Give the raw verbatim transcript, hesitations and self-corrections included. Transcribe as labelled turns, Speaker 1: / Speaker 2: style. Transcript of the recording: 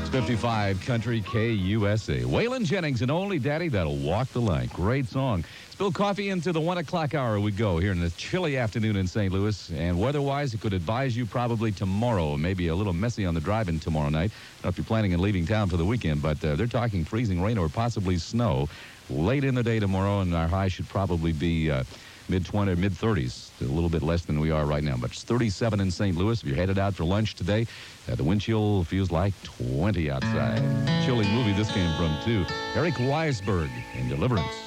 Speaker 1: fifty-five Country K U S A. Waylon Jennings and Only Daddy That'll Walk the Line. Great song. Spill coffee into the one o'clock hour we go here in the chilly afternoon in Saint Louis. And weather-wise, it could advise you probably tomorrow. Maybe a little messy on the drive-in tomorrow night. I don't know if you're planning on leaving town for the weekend, but uh, they're talking freezing rain or possibly snow late in the day tomorrow, and our high should probably be uh, mid twenties, mid thirties, a little bit less than we are right now. But it's thirty-seven in Saint Louis. If you're headed out for lunch today, uh, the wind chill feels like twenty outside. Chilly movie this came from, too. Eric Weisberg in Deliverance.